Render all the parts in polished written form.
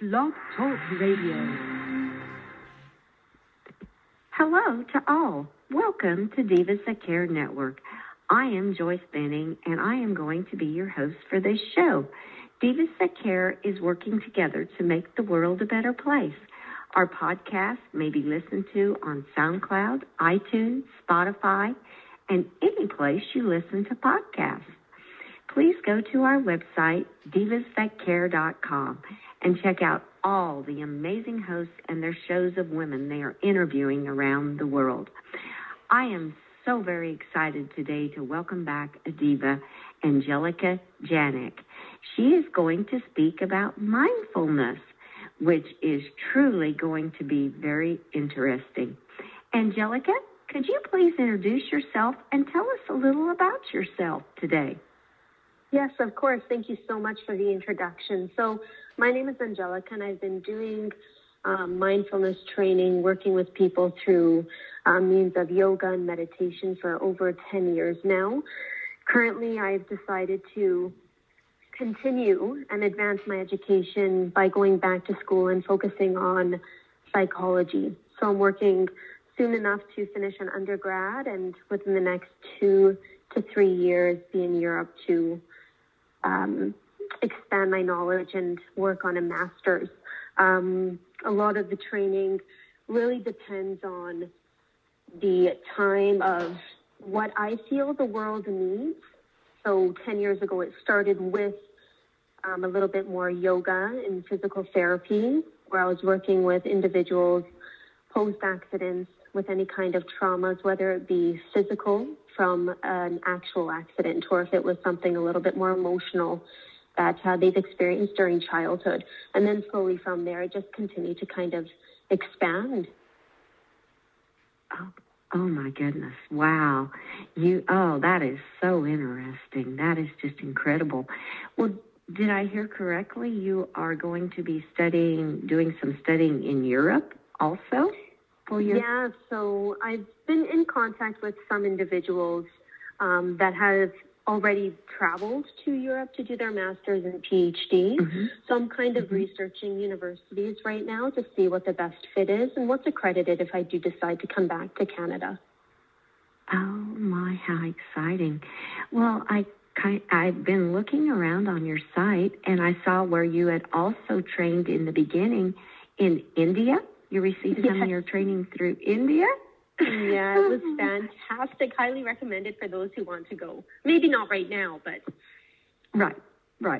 Blog Talk Radio. Hello to all. Welcome to Divas That Care Network. I am Joyce Benning, and I am going to be your host for this show. Divas That Care is working together to make the world a better place. Our podcast may be listened to on SoundCloud, iTunes, Spotify, and any place you listen to podcasts. Please go to our website, divasthatcare.com, and check out all the amazing hosts and their shows of women they are interviewing around the world. I am so very excited today to welcome back a diva, Angelica Janik. She is going to speak about mindfulness, which is truly going to be very interesting. Angelica, could you please introduce yourself and tell us a little about yourself today? Yes, of course. Thank you so much for the introduction. So my name is Angelica, and I've been doing mindfulness training, working with people through means of yoga and meditation for over 10 years now. Currently, I've decided to continue and advance my education by going back to school and focusing on psychology. So I'm working soon enough to finish an undergrad and within the next 2 to 3 years be in Europe to expand my knowledge and work on a master's. A lot of the training really depends on the time of what I feel the world needs. So 10 years ago, it started with a little bit more yoga and physical therapy, where I was working with individuals post-accidents with any kind of traumas, whether it be physical from an actual accident or if it was something a little bit more emotional that they've experienced during childhood. And then slowly from there, I just continued to kind of expand. Oh my goodness. Wow. That is so interesting. That is just incredible. Well, did I hear correctly? You are going to be doing some studying in Europe also? Yeah, so I've been in contact with some individuals that have already traveled to Europe to do their master's and PhD. Mm-hmm. So I'm kind of researching universities right now to see what the best fit is and what's accredited if I do decide to come back to Canada. Oh my, how exciting. Well, I've been looking around on your site and I saw where you had also trained in the beginning in India. You received some of your training through India? Yeah, it was fantastic. Highly recommended for those who want to go. Maybe not right now, but... Right.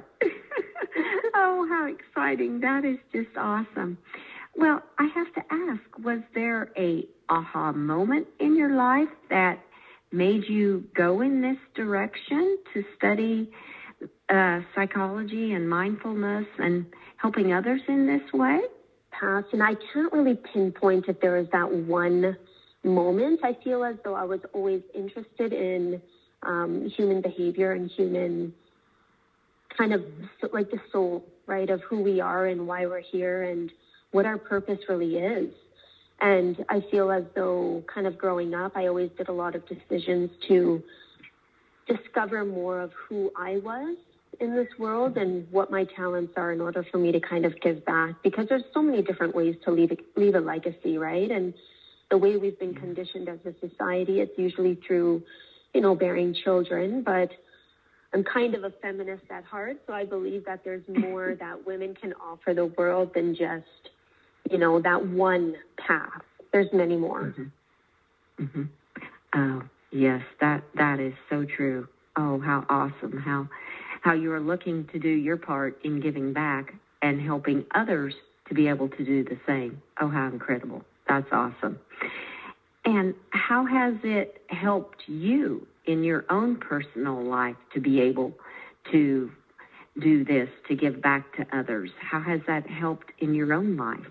Oh, how exciting. That is just awesome. Well, I have to ask, was there a aha moment in your life that made you go in this direction to study psychology and mindfulness and helping others in this way? And I can't really pinpoint if there was that one moment. I feel as though I was always interested in human behavior and human kind of like the soul, right, of who we are and why we're here and what our purpose really is. And I feel as though kind of growing up, I always did a lot of decisions to discover more of who I was in this world and what my talents are in order for me to kind of give back, because there's so many different ways to leave a legacy, right? And the way we've been conditioned as a society, it's usually through, bearing children, but I'm kind of a feminist at heart, so I believe that there's more that women can offer the world than just, that one path. There's many more. Mm-hmm. Mm-hmm. Oh, yes, that is so true. Oh, how awesome, how you are looking to do your part in giving back and helping others to be able to do the same. Oh, how incredible. That's awesome. And how has it helped you in your own personal life to be able to do this, to give back to others? How has that helped in your own life?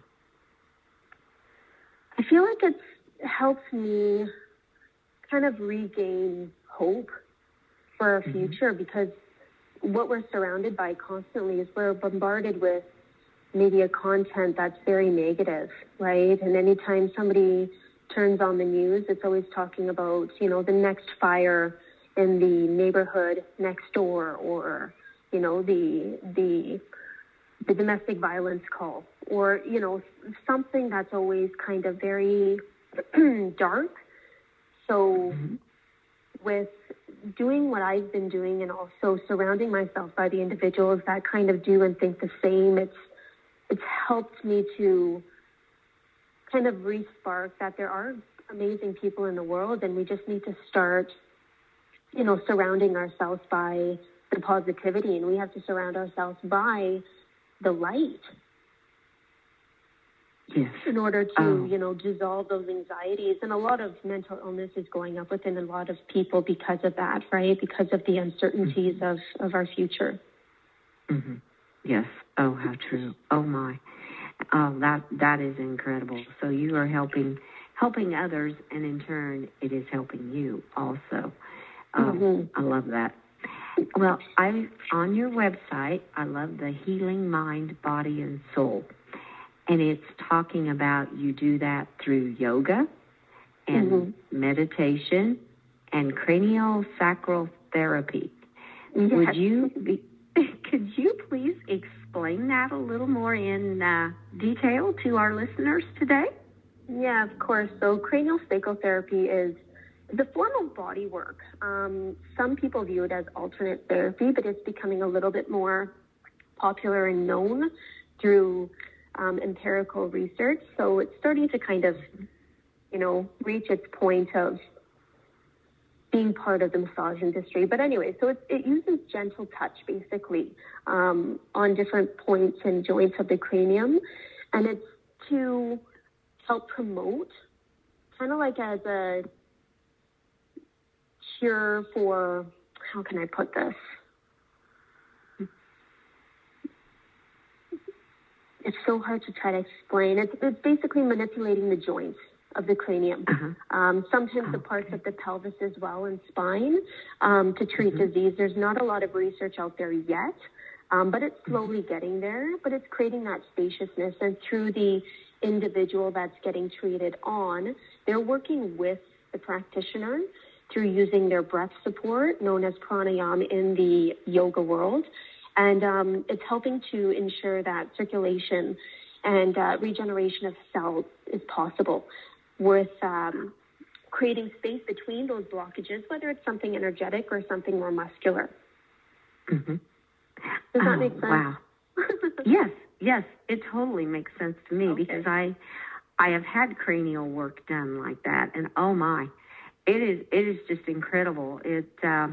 I feel like it's helped me kind of regain hope for our future, because what we're surrounded by constantly is we're bombarded with media content that's very negative, right? And anytime somebody turns on the news, it's always talking about, the next fire in the neighborhood next door, or, the the domestic violence call, or, you know, something that's always kind of very dark. So with doing what I've been doing and also surrounding myself by the individuals that kind of do and think the same, it's helped me to kind of re-spark that there are amazing people in the world, and we just need to start, you know, surrounding ourselves by the positivity, and we have to surround ourselves by the light. Yes. In order to, you know, dissolve those anxieties. And a lot of mental illness is going up within a lot of people because of that, right? Because of the uncertainties of our future. Mm-hmm. Yes. Oh, how true. Oh, my. Oh, that is incredible. So you are helping others, and in turn, it is helping you also. I love that. Well, on your website, I love the Healing Mind, Body, and Soul. And it's talking about you do that through yoga and meditation and craniosacral therapy. Yes. Could you please explain that a little more in detail to our listeners today? Yeah, of course. So craniosacral therapy is the form of body work. Some people view it as alternate therapy, but it's becoming a little bit more popular and known through empirical research. So it's starting to kind of, you know, reach its point of being part of the massage industry. But anyway, so it uses gentle touch, basically, on different points and joints of the cranium. And it's to help promote, kind of like as a cure for, how can I put this? It's so hard to try to explain. It's basically manipulating the joints of the cranium. Sometimes the parts of the pelvis as well and spine to treat disease. There's not a lot of research out there yet, but it's slowly getting there. But it's creating that spaciousness. And through the individual that's getting treated on, they're working with the practitioner through using their breath support, known as pranayama in the yoga world. And it's helping to ensure that circulation and regeneration of cells is possible with creating space between those blockages, whether it's something energetic or something more muscular. Does that make sense? Wow. Yes, it totally makes sense to me because I have had cranial work done like that, and oh my, it is just incredible. It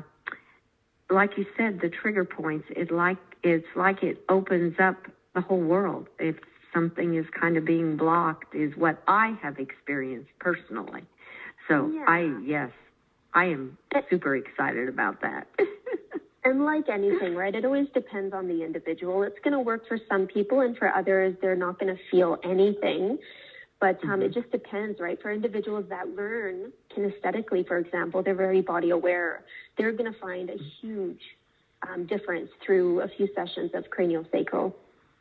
like you said, the trigger points, it's like it opens up the whole world. If something is kind of being blocked, is what I have experienced personally. So I am super excited about that. And like anything, right, it always depends on the individual. It's going to work for some people, and for others, they're not going to feel anything. But it just depends, right? For individuals that learn kinesthetically, for example, they're very body aware. They're going to find a huge difference through a few sessions of craniosacral.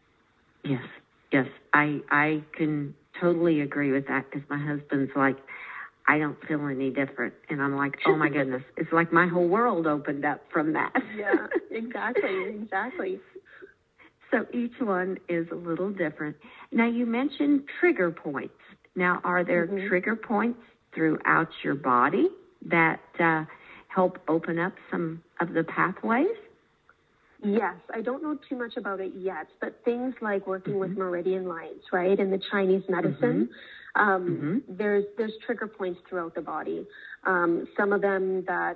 Yes, I can totally agree with that because my husband's like, I don't feel any different. And I'm like, oh my goodness, it's like my whole world opened up from that. Yeah, exactly. So each one is a little different. Now, you mentioned trigger points. Now, are there trigger points throughout your body that help open up some of the pathways? Yes, I don't know too much about it yet, but things like working with meridian lines, right, in the Chinese medicine, there's trigger points throughout the body. Some of them that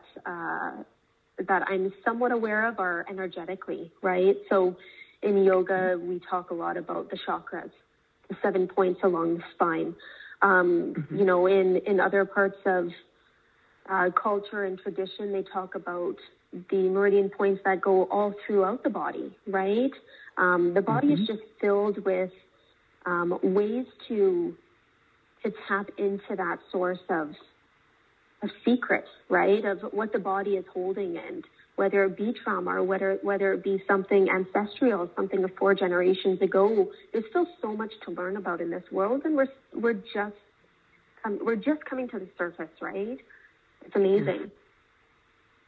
I'm somewhat aware of are energetically, right? So in yoga, we talk a lot about the chakras, the 7 points along the spine. You know, in other parts of culture and tradition, they talk about the meridian points that go all throughout the body, right? The body is just filled with ways to tap into that source of secret, right, of what the body is holding, and whether it be trauma or whether it be something ancestral, something of 4 generations ago. There's still so much to learn about in this world, and we're just coming to the surface, right? It's amazing.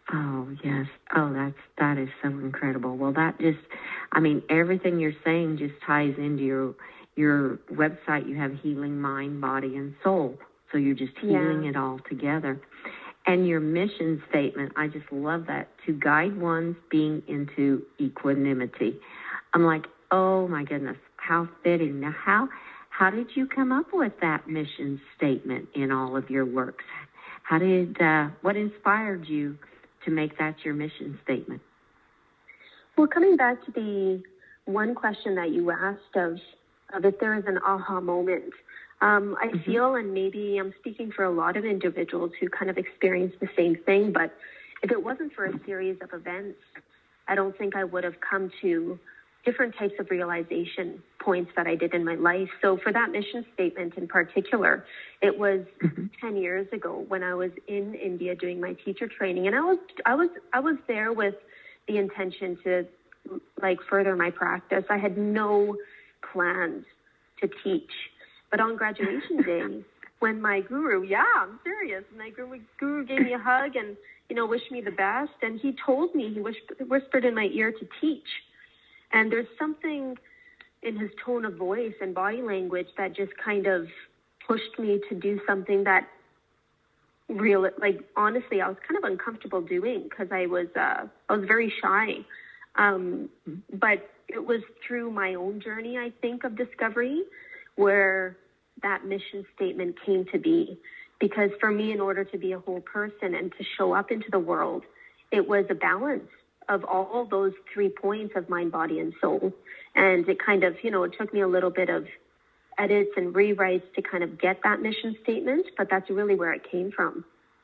Oh, yes. Oh, that is so incredible. Well, that just, I mean, everything you're saying just ties into your website. You have healing mind, body, and soul. So you're just healing it all together. And your mission statement, I just love that, to guide one's being into equanimity. I'm like, oh my goodness, how fitting. Now, how did you come up with that mission statement in all of your works? What inspired you to make that your mission statement? Well, coming back to the one question that you asked of if there is an aha moment, I feel, and maybe I'm speaking for a lot of individuals who kind of experience the same thing, but if it wasn't for a series of events, I don't think I would have come to different types of realization points that I did in my life. So for that mission statement in particular, it was 10 years ago when I was in India doing my teacher training, and I was there with the intention to further my practice. I had no plans to teach. But on graduation day, when my guru, I'm serious, my guru gave me a hug and, wished me the best. And he told me, he whispered in my ear to teach. And there's something in his tone of voice and body language that just kind of pushed me to do something that honestly, I was kind of uncomfortable doing because I was very shy. But it was through my own journey, I think, of discovery where that mission statement came to be. Because for me, in order to be a whole person and to show up into the world, it was a balance of all those 3 points of mind, body, and soul. And it kind of, it took me a little bit of edits and rewrites to kind of get that mission statement, but that's really where it came from.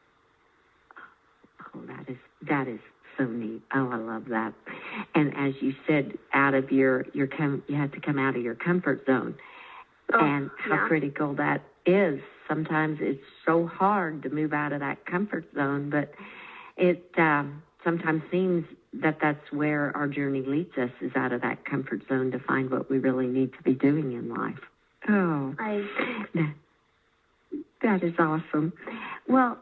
Oh, that is so neat. Oh, I love that. And as you said, out of you had to come out of your comfort zone. And how critical that is. Sometimes it's so hard to move out of that comfort zone, but it sometimes seems that that's where our journey leads us, is out of that comfort zone to find what we really need to be doing in life. Oh, that is awesome. Well,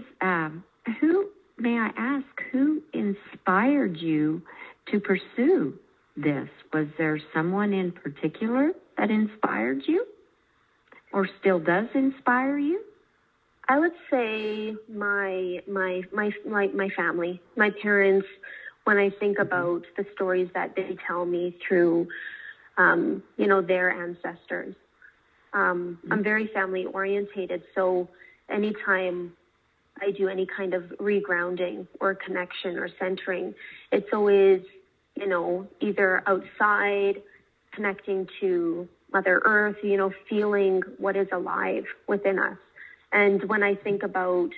may I ask, who inspired you to pursue this? Was there someone in particular that inspired you, or still does inspire you? I would say my family, my parents. When I think about the stories that they tell me through, their ancestors, I'm very family orientated. So anytime I do any kind of regrounding or connection or centering, it's always, either outside, connecting to Mother Earth, feeling what is alive within us. And when I think about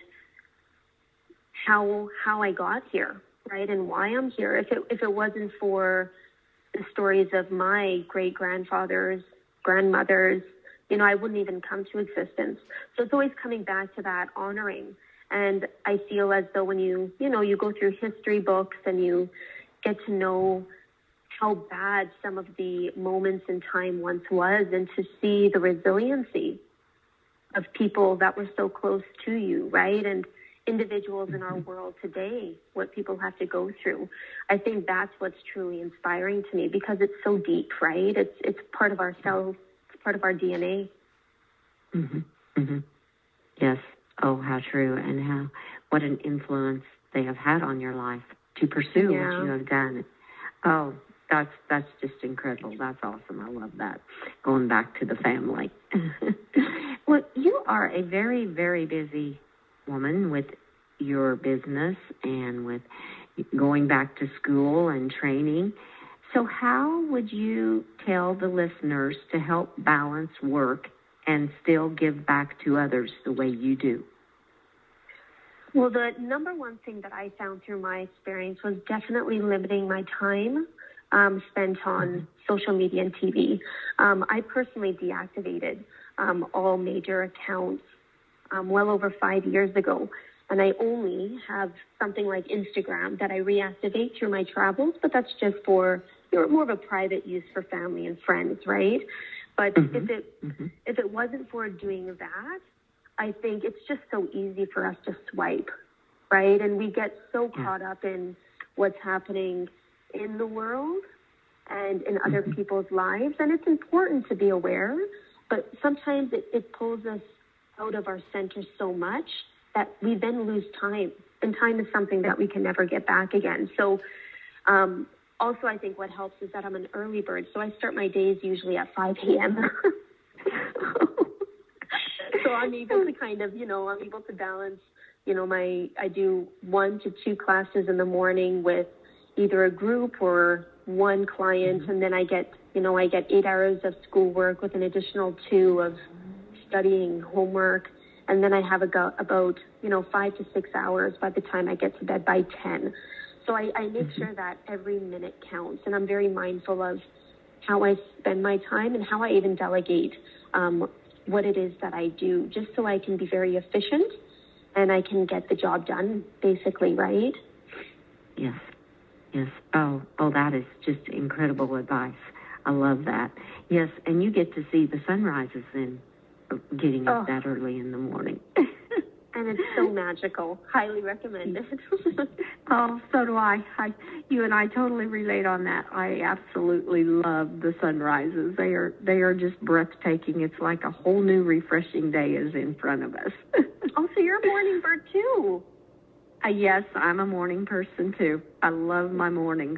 how I got here, right, and why I'm here, if it wasn't for the stories of my great-grandfathers, grandmothers, I wouldn't even come to existence. So it's always coming back to that honoring. And I feel as though when you go through history books and you get to know how bad some of the moments in time once was, and to see the resiliency of people that were so close to you, right? And individuals in our world today, what people have to go through. I think that's what's truly inspiring to me, because it's so deep, right? It's part of our cells, it's part of our DNA. Yes. Oh, how true, and what an influence they have had on your life to pursue what you have done. Oh, that's just incredible. That's awesome. I love that. Going back to the family. Well, you are a very, very busy woman with your business and with going back to school and training. So how would you tell the listeners to help balance work and still give back to others the way you do? Well, the number one thing that I found through my experience was definitely limiting my time spent on social media and TV. I personally deactivated all major accounts well over 5 years ago. And I only have something like Instagram that I reactivate through my travels, but that's just for more of a private use for family and friends, right? But if it wasn't for doing that, I think it's just so easy for us to swipe right? And we get so caught up in what's happening in the world and in other people's lives. And it's important to be aware, but sometimes it pulls us out of our center so much that we then lose time. And time is something that we can never get back again. So also, I think what helps is that I'm an early bird. So I start my days usually at 5 a.m. So I'm able to kind of, I'm able to balance, I do 1 to 2 classes in the morning with either a group or one client. And then I get 8 hours of schoolwork with an additional 2 of studying homework. And then I have about 5 to 6 hours by the time I get to bed by 10. So I make sure that every minute counts. And I'm very mindful of how I spend my time and how I even delegate what it is that I do, just so I can be very efficient and I can get the job done, basically, right? Yes. Oh, that is just incredible advice. I love that. Yes, and you get to see the sunrises then, getting up that early in the morning. And it's so magical. Highly recommend it. Oh, so do I. You and I totally relate on that. I absolutely love the sunrises. They are just breathtaking. It's like a whole new refreshing day is in front of us. Oh, so you're a morning bird too. Yes, I'm a morning person too. I love my mornings.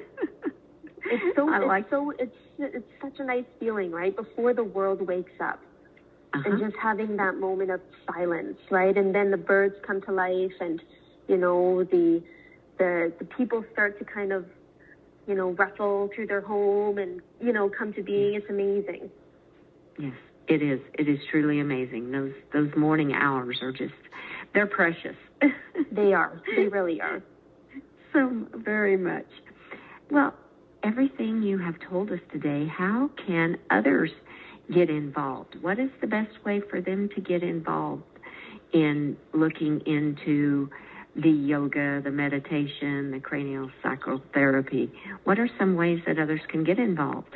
It's such a nice feeling, right? Before the world wakes up. And just having that moment of silence, right? And then the birds come to life, and the people start to kind of ruffle through their home and come to being. It's amazing. Yes, it is. It is truly amazing. Those morning hours are they're precious. They are. They really are. So very much. Well, everything you have told us today, how can others get involved? What is the best way for them to get involved in looking into the yoga, the meditation, the craniosacral therapy? What are some ways that others can get involved?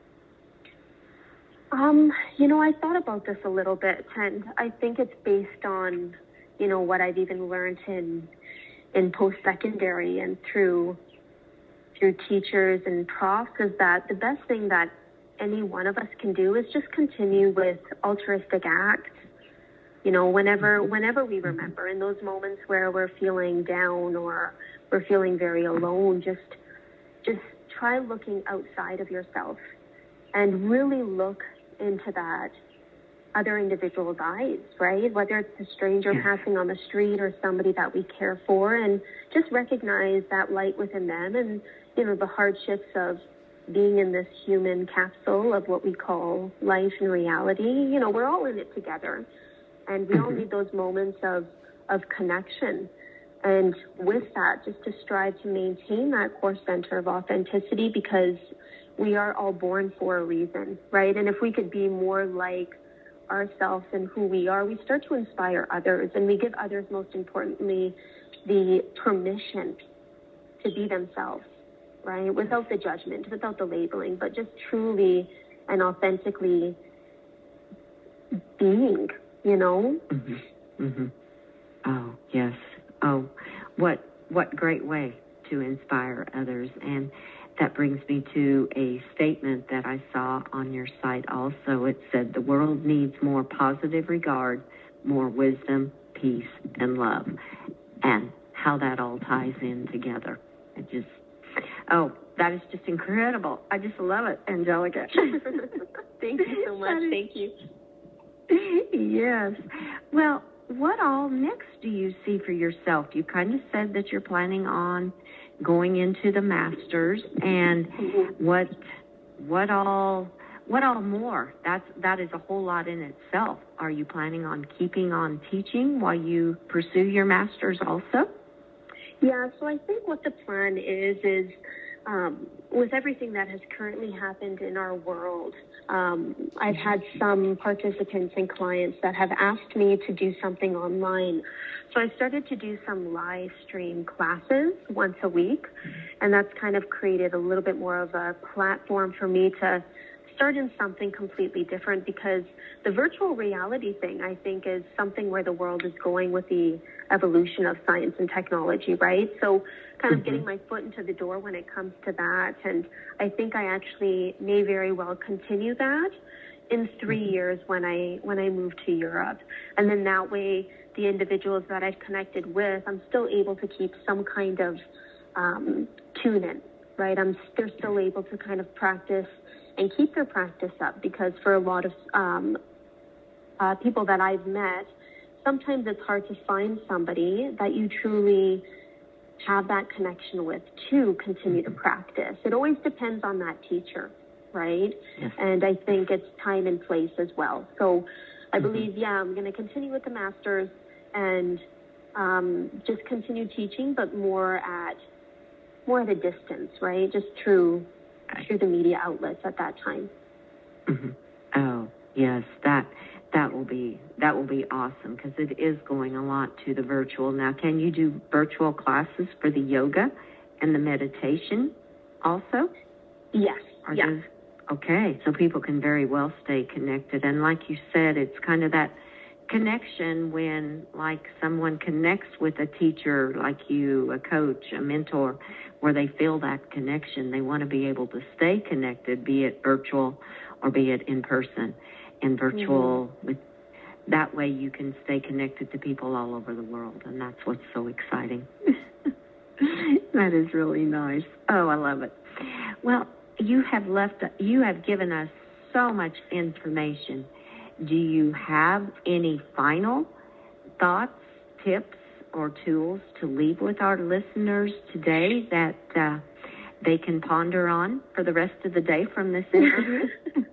I thought about this a little bit, and I think it's based on, what I've even learned in post-secondary and through teachers and profs, is that the best thing that any one of us can do is just continue with altruistic acts. Whenever we remember, in those moments where we're feeling down or we're feeling very alone, just try looking outside of yourself and really look into that other individual's eyes, right? Whether it's a stranger passing on the street or somebody that we care for, and just recognize that light within them and, the hardships of being in this human capsule of what we call life and reality. We're all in it together, and we all need those moments of connection. And with that, just to strive to maintain that core center of authenticity, because we are all born for a reason, right? And if we could be more like ourselves and who we are, we start to inspire others, and we give others, most importantly, the permission to be themselves, right? Without the judgment, without the labeling, but just truly and authentically being, Oh, yes. Oh, what great way to inspire others. And that brings me to a statement that I saw on your site also. It said, the world needs more positive regard, more wisdom, peace, and love. And how that all ties in together. That is just incredible. I just love it, Angelica. Thank you so much. Thank you. Yes. Well, what all next do you see for yourself? You kind of said that you're planning on going into the masters, and what all more? That is a whole lot in itself. Are you planning on keeping on teaching while you pursue your masters also? Yeah, so I think what the plan is with everything that has currently happened in our world, I've had some participants and clients that have asked me to do something online. So I started to do some live stream classes once a week, and that's kind of created a little bit more of a platform for me to start in something completely different, because the virtual reality thing, I think, is something where the world is going with the evolution of science and technology, right? So kind of getting my foot into the door when it comes to that. And I think I actually may very well continue that in 3 years when I move to Europe. And then that way, the individuals that I've connected with, I'm still able to keep some kind of tune in, right? They're still able to kind of practice and keep their practice up, because for a lot of people that I've met, sometimes it's hard to find somebody that you truly have that connection with to continue to practice. It always depends on that teacher, right? Yes. And I think it's time and place as well. So I believe, I'm going to continue with the master's and just continue teaching, but more at a distance, right? Just through the media outlets at that time. Oh, yes, that will be awesome, because it is going a lot to the virtual. Now, can you do virtual classes for the yoga and the meditation also? Yes. Okay, so people can very well stay connected. And like you said, it's kind of that connection when, like, someone connects with a teacher like you, a coach, a mentor, where they feel that connection. They want to be able to stay connected, be it virtual or be it in person. And virtual, that way you can stay connected to people all over the world, and that's what's so exciting. That is really nice. Oh, I love it. Well, you have given us so much information. Do you have any final thoughts, tips, or tools to leave with our listeners today that they can ponder on for the rest of the day from this interview?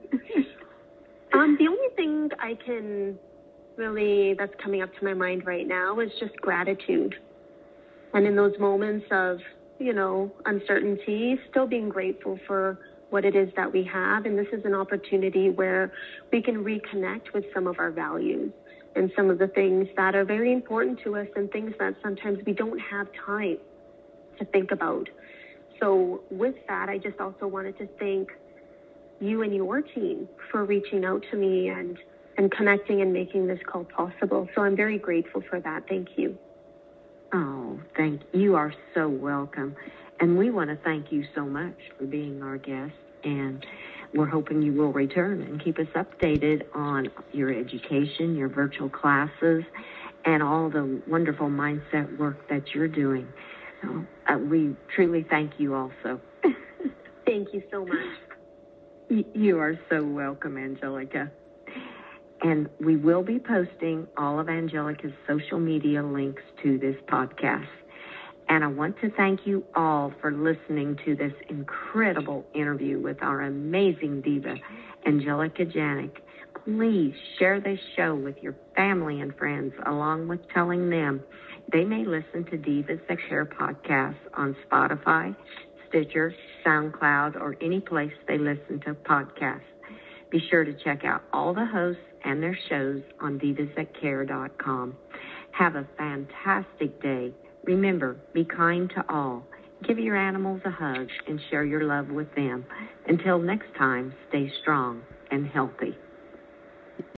The only thing I can that's coming up to my mind right now is just gratitude. And in those moments of, uncertainty, still being grateful for what it is that we have. And this is an opportunity where we can reconnect with some of our values and some of the things that are very important to us, and things that sometimes we don't have time to think about. So with that, I just also wanted to thank you and your team for reaching out to me and connecting and making this call possible. So I'm very grateful for that. Thank you. Oh, you are so welcome. And we want to thank you so much for being our guest. And we're hoping you will return and keep us updated on your education, your virtual classes, and all the wonderful mindset work that you're doing. So, we truly thank you also. Thank you so much. You are so welcome, Angelica. And we will be posting all of Angelica's social media links to this podcast. And I want to thank you all for listening to this incredible interview with our amazing diva, Angelica Janik. Please share this show with your family and friends, along with telling them they may listen to Divas That Care podcasts on Spotify, Stitcher, SoundCloud, or any place they listen to podcasts. Be sure to check out all the hosts and their shows on divasthatcare.com. Have a fantastic day. Remember, be kind to all. Give your animals a hug and share your love with them. Until next time, stay strong and healthy.